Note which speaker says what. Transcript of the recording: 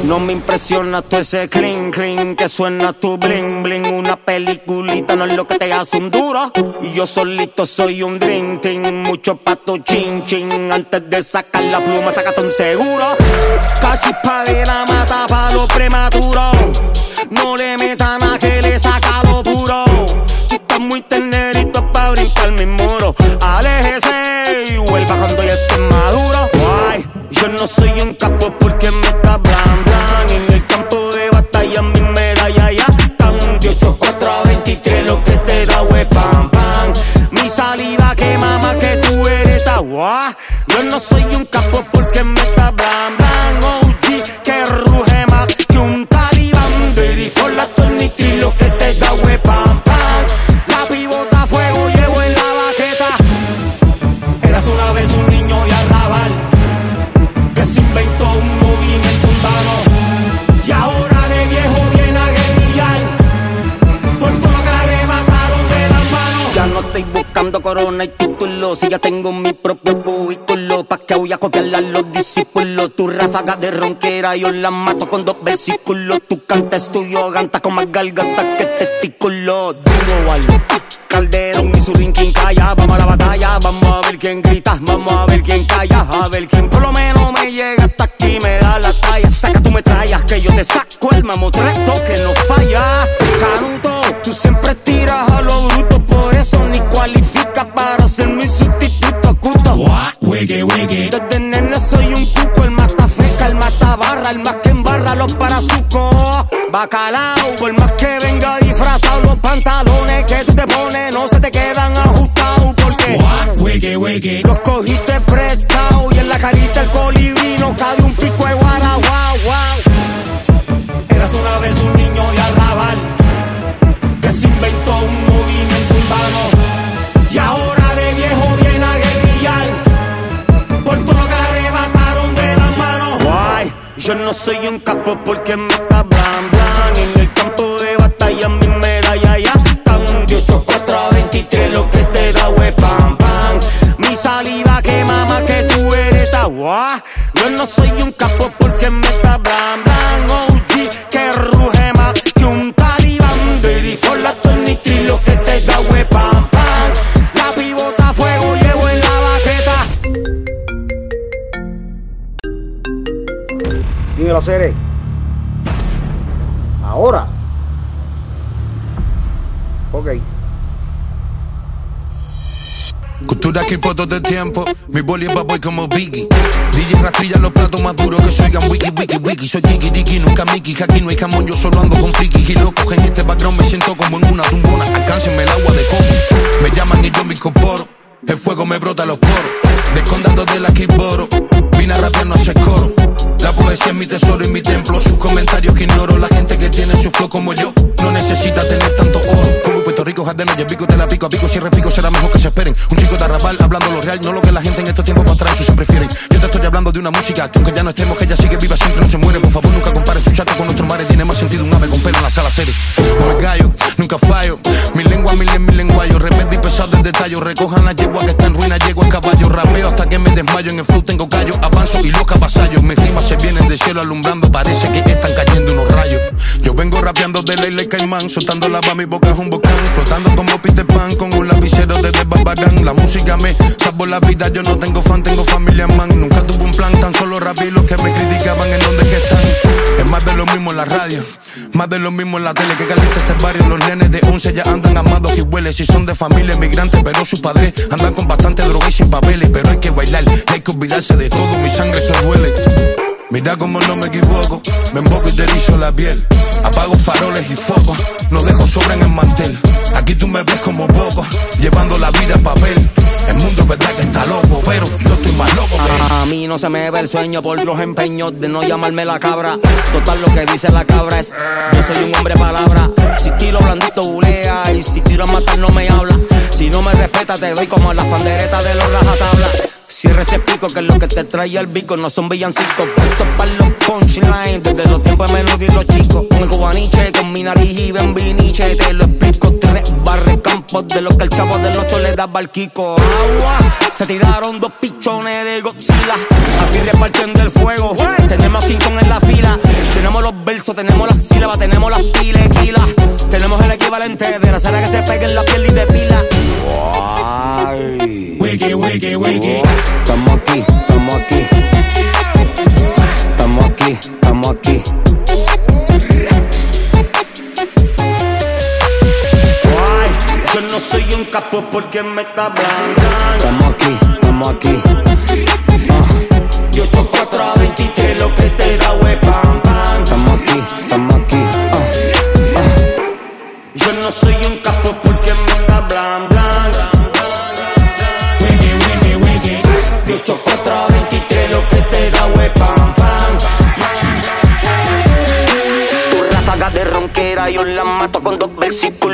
Speaker 1: No me impresiona todo ese clean, clean que suena tu bling, bling. Una peliculita no es lo que te hace un duro. Y yo solito soy un dream team. Mucho pa' tu chin, chin. Antes de sacar la pluma, sácate un seguro. Cachispa de la mata pa' lo prematuro. No le metan a que le saca lo puro. Tú estás muy tenerito pa' brincar mi muro. Aléjese y vuelva cuando ya estés maduro. Guay, yo no soy un capo porque me está blan, blan. En el campo de batalla mi medalla ya están de 8-4 a 23. Lo que te da pam, pam. Mi saliva quema más que tú eres guay. Yo no soy un capo porque me está blan, blan. OG que ruge más que un talibán. Baby for la tornitri, lo que te da pam, pam. La pivota a fuego llevo en la baqueta. Eras una vez un niño y arrabal que se inventó un movimiento urbano. Y ahora de viejo viene a guerrillar por todo lo que le arrebataron de las manos. Ya no estoy buscando corona y título, si ya tengo mi propio cubículo. Pa' que voy a copiarle a los discípulos. Tu ráfaga de ronquera yo la mato con 2 versículos. Tu canta estudio, ganta con más garganta que testículo. Duro al Calderón y su rinquín calla. Vamos a la batalla, vamos a ver quién grita, vamos a ver quién calla, a ver quién por lo menos me llega hasta aquí, me da la talla. Saca tu metrallas que yo te saco el mamotreto que no falla. Canuto, tú siempre tiras a lo bruto, por eso ni cualificas para ser mi sustituto cuto. Wiki, wiki. Desde nene soy un cuco, el mata feca, el mata barra, el más que embarra los parazucos. Bacalao, por más que venga disfrazado, los pantalones que tú te pones no se te quedan ajustados porque wiki, wiki. Los cogiste prestados y en la carita el colibrí no cabe un pico de guara, wow, wow. Eras una vez un niño y arrabal que se inventó un movimiento urbano. Y ahora de viejo viene a guerrillar por todo lo que le arrebataron de las manos. Guay, yo no soy un capo porque me está blan, blan. En el campo de batalla mi medalla ya están de 8-4 a 23. Lo que te da pam, pam. Mi saliva quema más que tú eres guay. Yo no soy un capo porque me está blan, blan. OG que ruge más que un talibán. Baby for la tornitri, lo que te da pam, pam. La pivota a fuego llevo en la baqueta.
Speaker 2: Dímelo, Cere. Ahora. Ok.
Speaker 3: Cultura que por todo el tiempo, mi boli es boy como Biggie. DJ rastrilla los platos más duros que se oigan wiki, wiki, wiki. Soy Kiki, Tiki, nunca Mickey, que aquí no hay jamón, yo solo ando con frikis y locos. En este background me siento como en una tumbona, alcáncenme el agua de coco. Me llaman y yo me incorporo, el fuego me brota los poros. Descondando de la Kiboro, vine a rapear, no hacer coro. La poesía es mi tesoro y mi templo, sus comentarios que ignoro. La gente que tiene su flow como yo, no necesita tener tanto oro. Como Puerto Rico, jardeno y el pico te la pico a pico. Si repico será mejor que se esperen. Un chico de arrabal hablando lo real, no lo que la gente en estos tiempos para atrás, eso se prefieren. Yo te estoy hablando de una música que aunque ya no estemos, que ella sigue viva, siempre no se muere. Por favor nunca compares su chato con nuestro mar, tiene más sentido un ave con pelo en la sala serie. No me callo, nunca fallo, mi lengua, mi lenguayo, rebelde y pesado en detalle. Recojan la yegua que está en ruina, llego a caballo. Rapeo hasta que me desmayo, en el flow tengo callo, avanzo y loca vasallo. Mis rimas se vienen del cielo alumbrando, parece que están cayendo unos rayos. Yo vengo rapeando de Leila y Caimán, soltando lava, mi boca es un volcán, flotando como Peter Pan con un lapicero desde Barbarán. La música me salvó la vida, yo no tengo fan, tengo familia man. Nunca tuve un plan, tan solo rapeé los que me criticaban en donde que están. Es más de lo mismo en la radio, más de lo mismo en la tele, que calienta este barrio. Los nenes de 11 ya andan amados y hueles, si son de familia emigrante, pero sus padres andan con bastante droga y sin papeles. Pero hay que bailar, hay que olvidarse de todo, mi sangre eso duele. Mira como no me equivoco, me emboco y te erizo la piel. Apago faroles y focos, no dejo sobra en el mantel. Aquí tú me ves como poco, llevando la vida a papel. El mundo es verdad que está loco, pero yo estoy más loco que
Speaker 1: a mí no se me ve el sueño por los empeños de no llamarme la cabra. Total lo que dice la cabra es, yo soy un hombre palabra. Si tiro blandito bulea y si tiro a matar no me habla. Si no me respeta te doy como las panderetas de los rajatablas. Cierra ese pico que es lo que te trae al bico. No son villancicos, puestos para los punchlines. Desde los tiempos de Menudo y los chicos. Con el cubaniche, con mi nariz y bembiniche. Te lo explico, 3 barres campos. De los que el chavo del 8 le daba al Kiko. Agua, se tiraron 2 pichones de Godzilla. Aquí repartiendo el fuego. Tenemos King Kong en la fila. Tenemos los versos, tenemos las sílabas, tenemos las pilequilas. Tenemos el equivalente de la cera que se pega en la piel y de pila.
Speaker 3: Wiki, wiki, wiki.
Speaker 1: Estamos aquí, estamos aquí. Estamos aquí, estamos aquí. Yo no soy un capo porque me está hablando. Estamos aquí, estamos aquí. Yo toco 4 a 23, lo que te da pam pam. Estamos aquí, estamos aquí. Yo no soy un capo porque me está blan blan.
Speaker 3: Wiki, wiki, wiki.
Speaker 1: Yo toco 4 a 23, lo que te da pam pam. Tu ráfaga de ronquera yo la mato con 2 versículos.